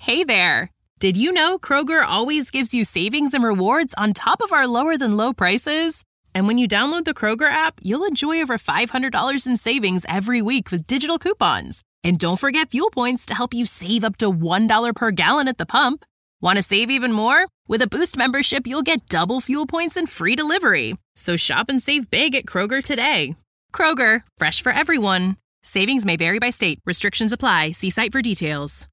Hey there! Did you know Kroger always gives you savings and rewards on top of our lower-than-low prices? And when you download the Kroger app, you'll enjoy over $500 in savings every week with digital coupons. And don't forget fuel points to help you save up to $1 per gallon at the pump. Want to save even more? With a Boost membership, you'll get double fuel points and free delivery. So shop and save big at Kroger today. Kroger, fresh for everyone. Savings may vary by state. Restrictions apply. See site for details.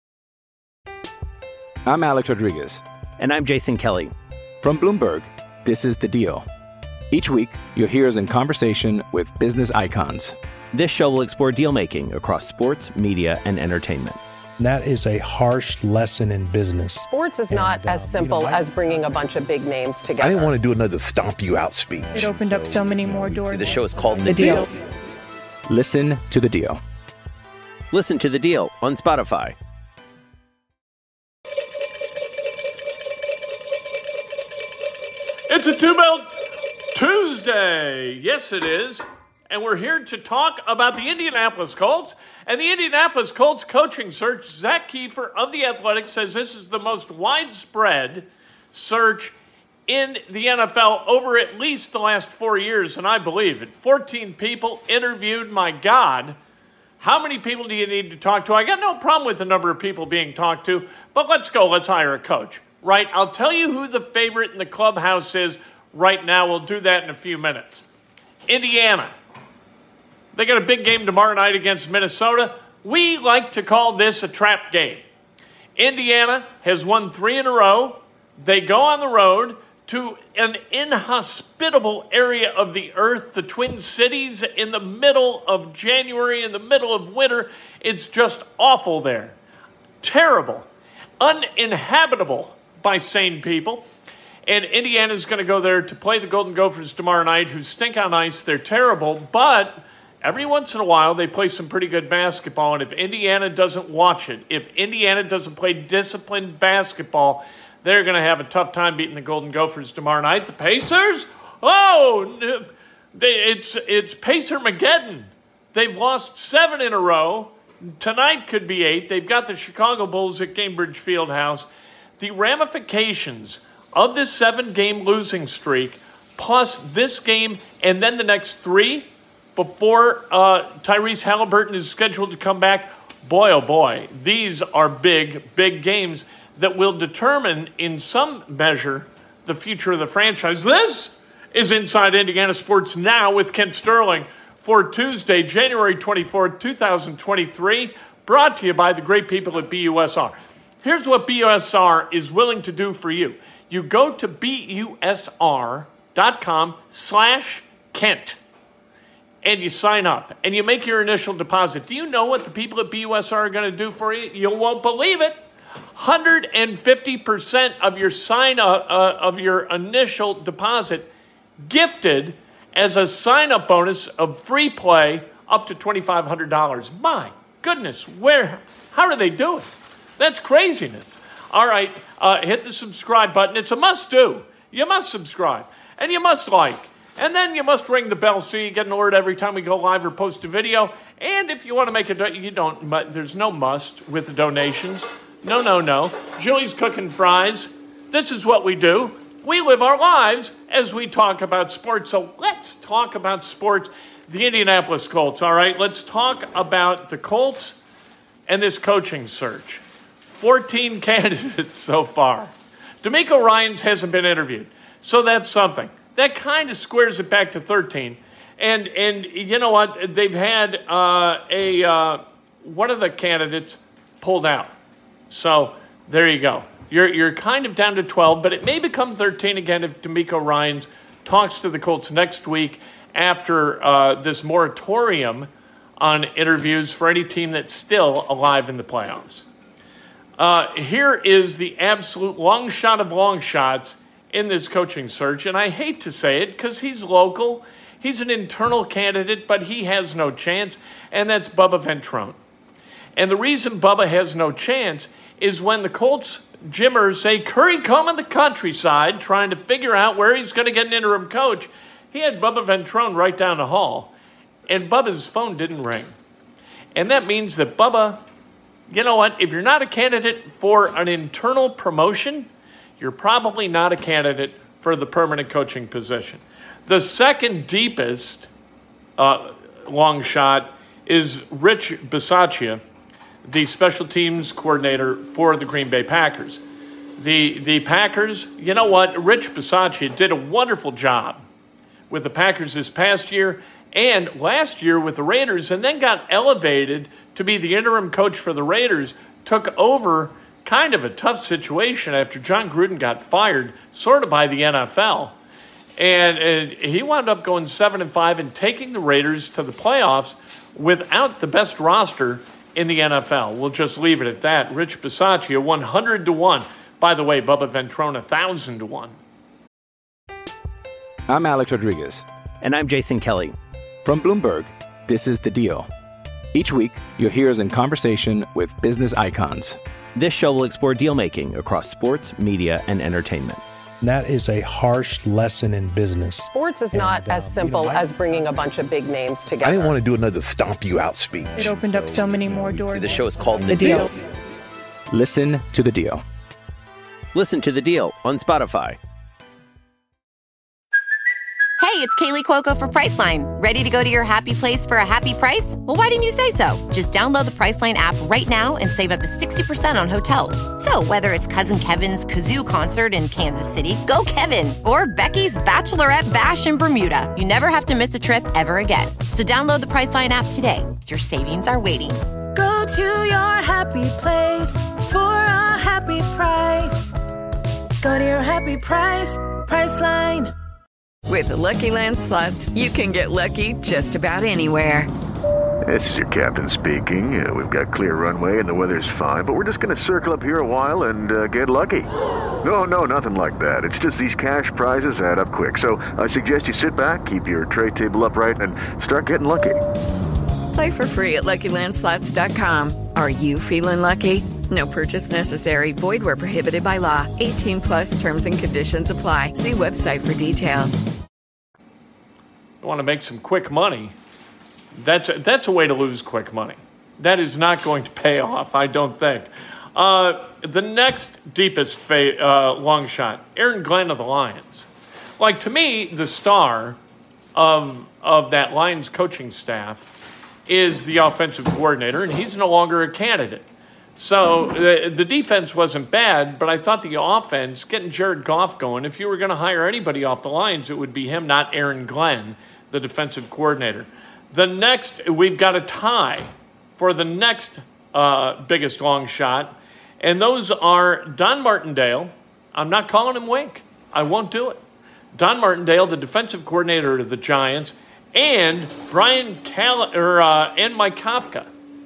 I'm Alex Rodriguez. And I'm Jason Kelly. From Bloomberg, this is The Deal. Each week, you'll hear us in conversation with business icons. This show will explore deal-making across sports, media, and entertainment. That is a harsh lesson in business. Sports is not as simple as bringing a bunch of big names together. I didn't want to do another stomp you out speech. It opened up so many more doors. The show is called The Deal. Listen to The Deal. Listen to The Deal on Spotify. It's a Two-Belt Tuesday. Yes, it is. And we're here to talk about the Indianapolis Colts. And the Indianapolis Colts coaching search. Zach Kiefer of The Athletic says this is the most widespread search in the NFL over at least the last 4 years, and I believe it. 14 people interviewed. My God, how many people do you need to talk to? I got no problem with the number of people being talked to, but let's go. Let's hire a coach. Right, I'll tell you who the favorite in the clubhouse is right now. We'll do that in a few minutes. Indiana. They got a big game tomorrow night against Minnesota. We like to call this a trap game. Indiana has won 3 in a row. They go on the road to an inhospitable area of the earth, the Twin Cities, in the middle of January, in the middle of winter. It's just awful there. Terrible. Uninhabitable by sane people. And Indiana's going to go there to play the Golden Gophers tomorrow night, who stink on ice. They're terrible, but every once in a while they play some pretty good basketball. And if Indiana doesn't watch it, if Indiana doesn't play disciplined basketball, they're going to have a tough time beating the Golden Gophers tomorrow night. The Pacers? Oh, it's Pacer-mageddon. They've lost 7 in a row. Tonight could be 8. They've got the Chicago Bulls at Gainbridge Fieldhouse. The ramifications of this 7-game losing streak, plus this game and then the next 3 before Tyrese Halliburton is scheduled to come back, boy, oh boy, these are big, big games that will determine in some measure the future of the franchise. This is Inside Indiana Sports Now with Kent Sterling for Tuesday, January 24th, 2023, brought to you by the great people at BUSR. Here's what BUSR is willing to do for you. You go to BUSR.com/Kent and you sign up and you make your initial deposit. Do you know what the people at BUSR are going to do for you? You won't believe it. 150% of your of your initial deposit gifted as a sign-up bonus of free play up to $2,500. My goodness, how do they do it? That's craziness. All right, hit the subscribe button. It's a must-do. You must subscribe, and you must like, and then you must ring the bell so you get an alert every time we go live or post a video. And if you want to make there's no must with the donations. No. Julie's cooking fries. This is what we do. We live our lives as we talk about sports. So let's talk about sports. The Indianapolis Colts, all right? Let's talk about the Colts and this coaching search. 14 candidates so far. DeMeco Ryans hasn't been interviewed, so that's something. That kind of squares it back to 13. And you know what? They've had one of the candidates pulled out. So there you go. You're kind of down to 12, but it may become 13 again if DeMeco Ryans talks to the Colts next week after this moratorium on interviews for any team that's still alive in the playoffs. Here is the absolute long shot of long shots in this coaching search, and I hate to say it because he's local. He's an internal candidate, but he has no chance, and that's Bubba Ventrone. And the reason Bubba has no chance is when the Colts Jimmers say Curry come on the countryside trying to figure out where he's going to get an interim coach, he had Bubba Ventrone right down the hall, and Bubba's phone didn't ring. And that means that Bubba you know what? If you're not a candidate for an internal promotion, you're probably not a candidate for the permanent coaching position. The second deepest long shot is Rich Bisaccia, the special teams coordinator for the Green Bay Packers. The Packers, you know what? Rich Bisaccia did a wonderful job with the Packers this past year and last year with the Raiders, and then got elevated to be the interim coach for the Raiders, took over kind of a tough situation after John Gruden got fired, sort of by the NFL. And he wound up going 7-5 and taking the Raiders to the playoffs without the best roster in the NFL. We'll just leave it at that. Rich Bisaccia, 100-1. By the way, Bubba Ventrone, 1,000-1. I'm Alex Rodriguez. And I'm Jason Kelly. From Bloomberg, this is The Deal. Each week, you'll hear us in conversation with business icons. This show will explore deal-making across sports, media, and entertainment. That is a harsh lesson in business. Sports is not as simple as bringing a bunch of big names together. I didn't want to do another stomp you out speech. It opened up so many more doors. The show is called The Deal. Listen to The Deal. Listen to The Deal on Spotify. Hey, it's Kaylee Cuoco for Priceline. Ready to go to your happy place for a happy price? Well, why didn't you say so? Just download the Priceline app right now and save up to 60% on hotels. So whether it's Cousin Kevin's Kazoo Concert in Kansas City, go Kevin, or Becky's Bachelorette Bash in Bermuda, you never have to miss a trip ever again. So download the Priceline app today. Your savings are waiting. Go to your happy place for a happy price. Go to your happy price, Priceline. With the Lucky Land Slots, you can get lucky just about anywhere. This is your captain speaking. We've got clear runway and the weather's fine, but we're just going to circle up here a while and get lucky. No, nothing like that. It's just these cash prizes add up quick. So I suggest you sit back, keep your tray table upright, and start getting lucky. Play for free at LuckyLandSlots.com. Are you feeling lucky? No purchase necessary. Void where prohibited by law. 18+ terms and conditions apply. See website for details. You want to make some quick money? That's a way to lose quick money. That is not going to pay off, I don't think. The next deepest long shot, Aaron Glenn of the Lions. Like, to me, the star of that Lions coaching staff is the offensive coordinator, and he's no longer a candidate. So the defense wasn't bad, but I thought the offense, getting Jared Goff going, if you were going to hire anybody off the Lions, it would be him, not Aaron Glenn, the defensive coordinator. The next, we've got a tie for the next biggest long shot, and those are Don Martindale. I'm not calling him Wink. I won't do it. Don Martindale, the defensive coordinator of the Giants, and and Mike Kafka.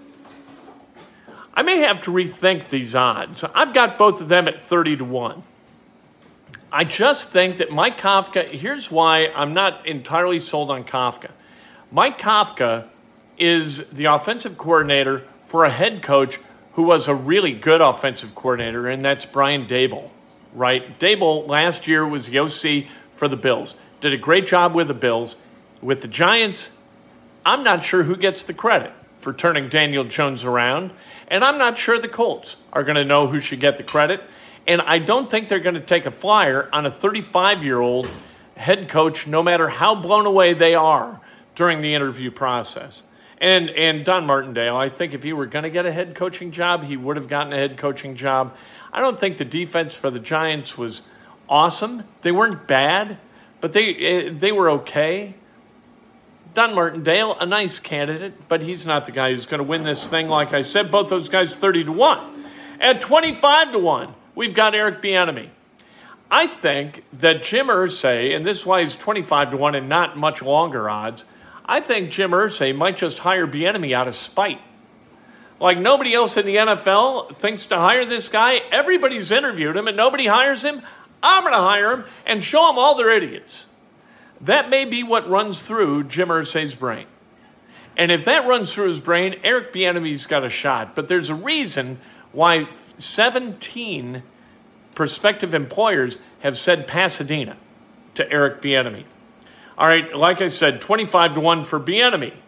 I may have to rethink these odds. I've got both of them at 30-1. I just think that Mike Kafka, here's why I'm not entirely sold on Kafka. Mike Kafka is the offensive coordinator for a head coach who was a really good offensive coordinator, and that's Brian Daboll, right? Daboll last year was the OC for the Bills. Did a great job with the Bills. With the Giants, I'm not sure who gets the credit for turning Daniel Jones around, and I'm not sure the Colts are going to know who should get the credit, and I don't think they're going to take a flyer on a 35-year-old head coach, no matter how blown away they are during the interview process. And Don Martindale, I think if he were going to get a head coaching job, he would have gotten a head coaching job. I don't think the defense for the Giants was awesome. They weren't bad, but they were okay. Don Martindale, a nice candidate, but he's not the guy who's going to win this thing. Like I said, both those guys 30-1. At 25-1, we've got Eric Bieniemy. I think that Jim Irsay, and this is why he's 25-1 and not much longer odds, I think Jim Irsay might just hire Bieniemy out of spite. Like nobody else in the NFL thinks to hire this guy. Everybody's interviewed him and nobody hires him. I'm going to hire him and show them all they're idiots. That may be what runs through Jim Irsay's brain. And if that runs through his brain, Eric Bieniemy's got a shot. But there's a reason why 17 prospective employers have said Pasadena to Eric Bieniemy. All right, like I said, 25-1 for Bieniemy.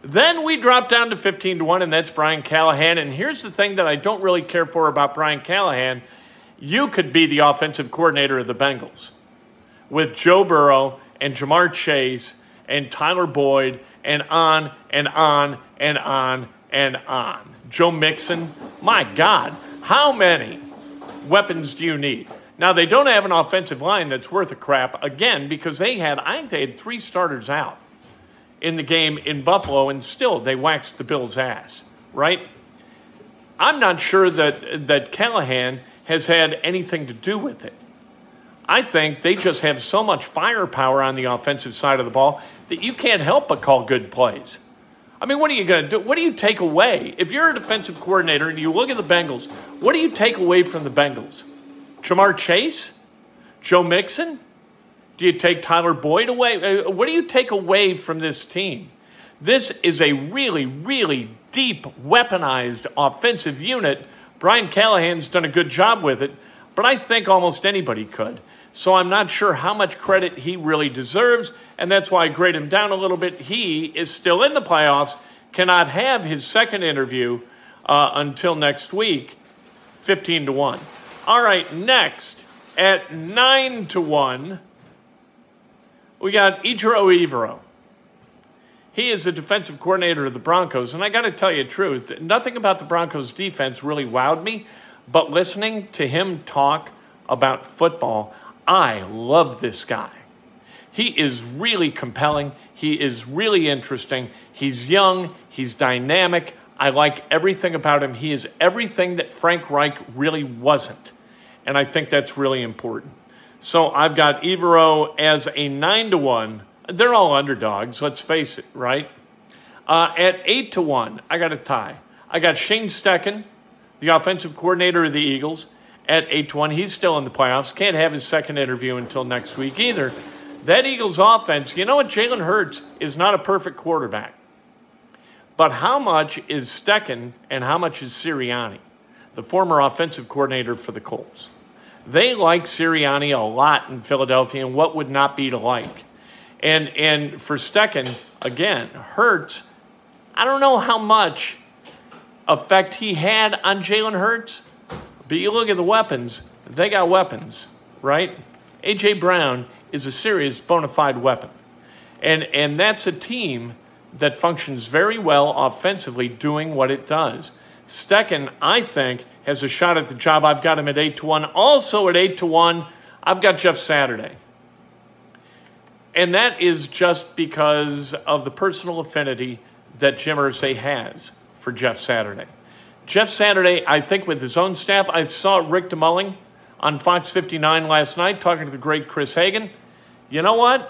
Then we drop down to 15-1, and that's Brian Callahan. And here's the thing that I don't really care for about Brian Callahan. You could be the offensive coordinator of the Bengals with Joe Burrow and Jamar Chase and Tyler Boyd and on and on and on and on. Joe Mixon, my God, how many weapons do you need? Now, they don't have an offensive line that's worth a crap, again, because I think they had 3 starters out in the game in Buffalo, and still they waxed the Bills' ass, right? I'm not sure that Callahan has had anything to do with it. I think they just have so much firepower on the offensive side of the ball that you can't help but call good plays. I mean, what are you going to do? What do you take away? If you're a defensive coordinator and you look at the Bengals, what do you take away from the Bengals? Jamar Chase? Joe Mixon? Do you take Tyler Boyd away? What do you take away from this team? This is a really, really deep, weaponized offensive unit. Brian Callahan's done a good job with it, but I think almost anybody could. So I'm not sure how much credit he really deserves, and that's why I grade him down a little bit. He is still in the playoffs, cannot have his second interview until next week, 15-1. All right, next, at 9-1, we got Ejiro Evero. He is the defensive coordinator of the Broncos, and I got to tell you the truth, nothing about the Broncos' defense really wowed me, but listening to him talk about football, I love this guy. He is really compelling. He is really interesting. He's young. He's dynamic. I like everything about him. He is everything that Frank Reich really wasn't, and I think that's really important. So I've got Evero as a 9-1. They're all underdogs, let's face it, right? At 8-1, I got a tie. I got Shane Steichen, the offensive coordinator of the Eagles, at 8-1. He's still in the playoffs. Can't have his second interview until next week either. That Eagles offense, you know what? Jalen Hurts is not a perfect quarterback. But how much is Steichen and how much is Sirianni, the former offensive coordinator for the Colts? They like Sirianni a lot in Philadelphia, and what would not be to like? And for Steichen, again, Hurts, I don't know how much effect he had on Jalen Hurts, but you look at the weapons, they got weapons, right? A.J. Brown is a serious bona fide weapon. And that's a team that functions very well offensively doing what it does. Steichen, I think, has a shot at the job. I've got him at 8-1. Also at 8-1, I've got Jeff Saturday. And that is just because of the personal affinity that Jim Irsay has for Jeff Saturday. Jeff Saturday, I think with his own staff, I saw Rick DeMulling on Fox 59 last night talking to the great Chris Hagan. You know what?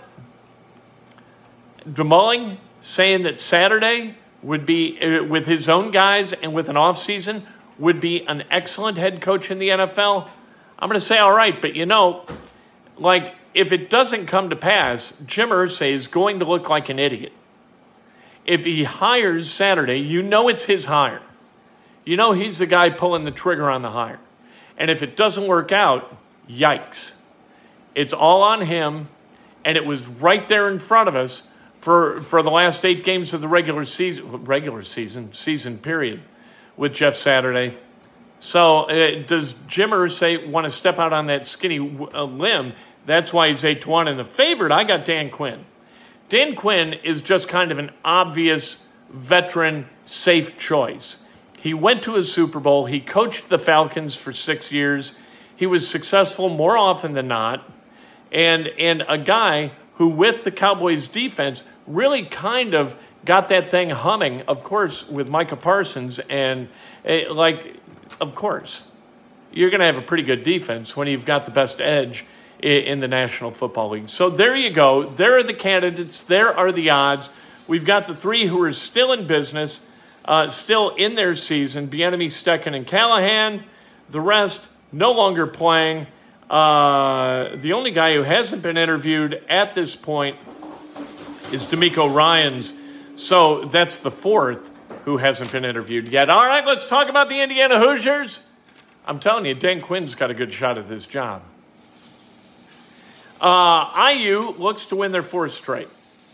DeMulling saying that Saturday would be, with his own guys and with an offseason, would be an excellent head coach in the NFL. I'm going to say, all right, but you know, like, if it doesn't come to pass, Jim Irsay is going to look like an idiot. If he hires Saturday, you know it's his hire. You know he's the guy pulling the trigger on the hire. And if it doesn't work out, yikes. It's all on him, and it was right there in front of us for the last 8 games of the season period with Jeff Saturday. So does Jim Irsay want to step out on that skinny limb? That's why he's 8-1. And the favorite, I got Dan Quinn. Dan Quinn is just kind of an obvious veteran, safe choice. He went to a Super Bowl. He coached the Falcons for 6 years. He was successful more often than not. And a guy who, with the Cowboys defense, really kind of got that thing humming, of course, with Micah Parsons. And, of course, you're going to have a pretty good defense when you've got the best edge in the National Football League. So there you go. There are the candidates. There are the odds. We've got the 3 who are still in business, still in their season, Bieniemy, Steichen, and Callahan. The rest no longer playing. The only guy who hasn't been interviewed at this point is DeMeco Ryans. So that's the 4th who hasn't been interviewed yet. All right, let's talk about the Indiana Hoosiers. I'm telling you, Dan Quinn's got a good shot at this job. IU looks to win their 4th straight.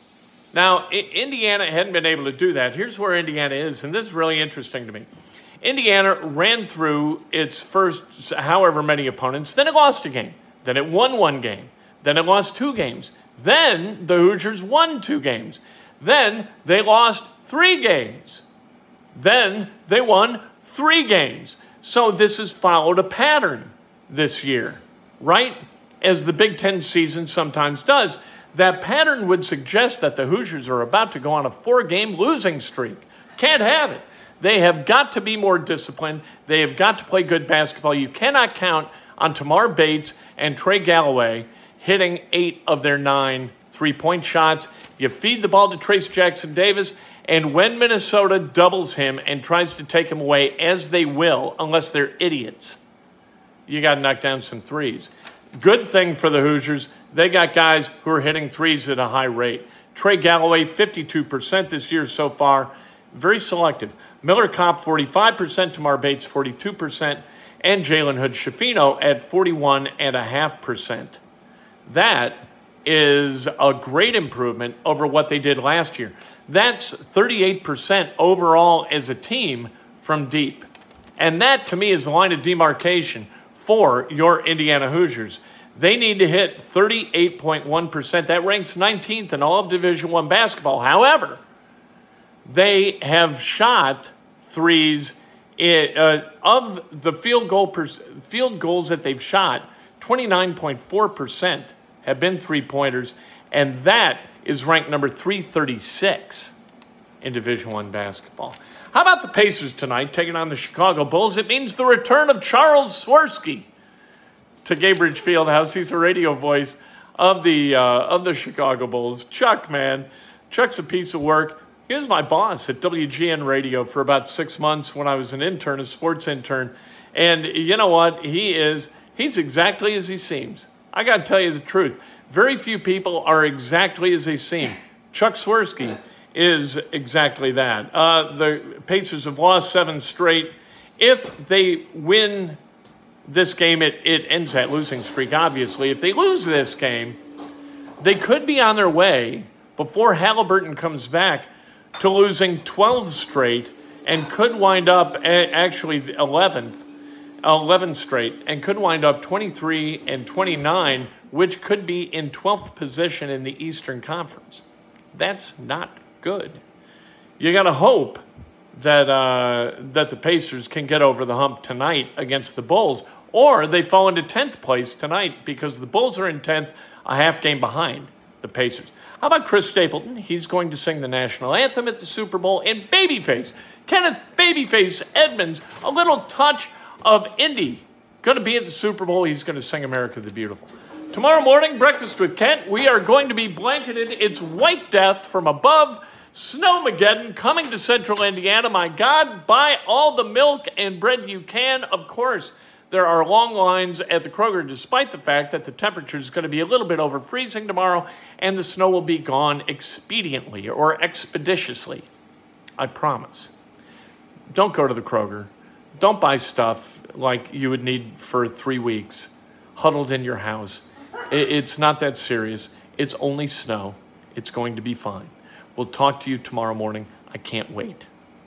Now, Indiana hadn't been able to do that. Here's where Indiana is, and this is really interesting to me. Indiana ran through its first however many opponents, then it lost a game, then it won one game, then it lost 2 games, then the Hoosiers won 2 games, then they lost 3 games, then they won 3 games. So this has followed a pattern this year, right? As the Big Ten season sometimes does. That pattern would suggest that the Hoosiers are about to go on a 4-game losing streak. Can't have it. They have got to be more disciplined. They have got to play good basketball. You cannot count on Tamar Bates and Trey Galloway hitting 8 of their 9 3-point shots. You feed the ball to Trace Jackson Davis, and when Minnesota doubles him and tries to take him away, as they will, unless they're idiots, you got to knock down some threes. Good thing for the Hoosiers, they got guys who are hitting threes at a high rate. Trey Galloway, 52% this year so far. Very selective. Miller Kopp, 45%. Tamar Bates, 42%. And Jalen Hood-Schifino at 41.5%. That is a great improvement over what they did last year. That's 38% overall as a team from deep. And that, to me, is the line of demarcation for your Indiana Hoosiers. They need to hit 38.1%. That ranks 19th in all of Division I basketball. However, they have shot threes of the field goals that they've shot. 29.4% have been three-pointers, and that is ranked number 336 in Division I basketball. How about the Pacers tonight taking on the Chicago Bulls? It means the return of Charles Swirsky to Gaybridge Fieldhouse. He's a radio voice of the Chicago Bulls. Chuck, man. Chuck's a piece of work. He was my boss at WGN Radio for about 6 months when I was an intern, a sports intern. And you know what? He's exactly as he seems. I got to tell you the truth. Very few people are exactly as they seem. Chuck Swirsky is exactly that. The Pacers have lost 7 straight. If they win this game, it ends that losing streak, obviously. If they lose this game, they could be on their way, before Halliburton comes back, to losing 12 straight and could wind up, actually 11 straight, and could wind up 23-29, which could be in 12th position in the Eastern Conference. That's not good. You got to hope that the Pacers can get over the hump tonight against the Bulls, or they fall into 10th place tonight because the Bulls are in 10th, a half game behind the Pacers. How about Chris Stapleton? He's going to sing the national anthem at the Super Bowl. And Babyface, Kenneth Babyface Edmonds, a little touch of Indy. Going to be at the Super Bowl. He's going to sing America the Beautiful. Tomorrow morning, Breakfast with Kent, we are going to be blanketed. It's white death from above. Snowmageddon coming to central Indiana. My God, buy all the milk and bread you can. Of course, there are long lines at the Kroger, despite the fact that the temperature is going to be a little bit over freezing tomorrow, and the snow will be gone expediently or expeditiously. I promise. Don't go to the Kroger. Don't buy stuff like you would need for 3 weeks, huddled in your house. It's not that serious. It's only snow. It's going to be fine. We'll talk to you tomorrow morning. I can't wait.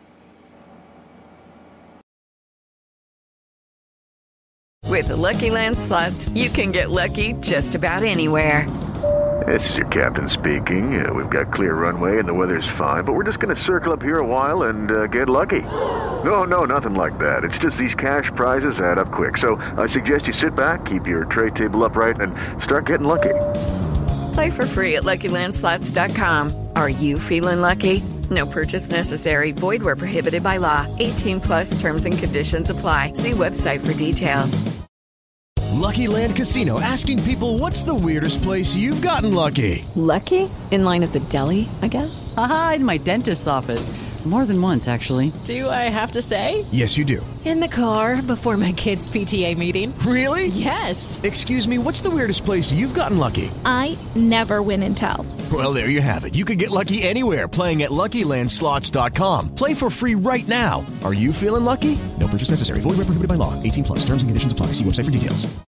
With the Lucky Land Slots, you can get lucky just about anywhere. This is your captain speaking. We've got clear runway and the weather's fine, but we're just going to circle up here a while and get lucky. No, nothing like that. It's just these cash prizes add up quick. So I suggest you sit back, keep your tray table upright, and start getting lucky. Play for free at LuckyLandSlots.com. Are you feeling lucky? No purchase necessary. Void where prohibited by law. 18+ terms and conditions apply. See website for details. Lucky Land Casino, asking people, what's the weirdest place you've gotten lucky? Lucky? In line at the deli, I guess? Aha, in my dentist's office. More than once, actually. Do I have to say? Yes, you do. In the car before my kids' PTA meeting. Really? Yes. Excuse me, what's the weirdest place you've gotten lucky? I never win and tell. Well, there you have it. You can get lucky anywhere, playing at LuckyLandSlots.com. Play for free right now. Are you feeling lucky? No purchase necessary. Void where prohibited by law. 18+ terms and conditions apply. See website for details.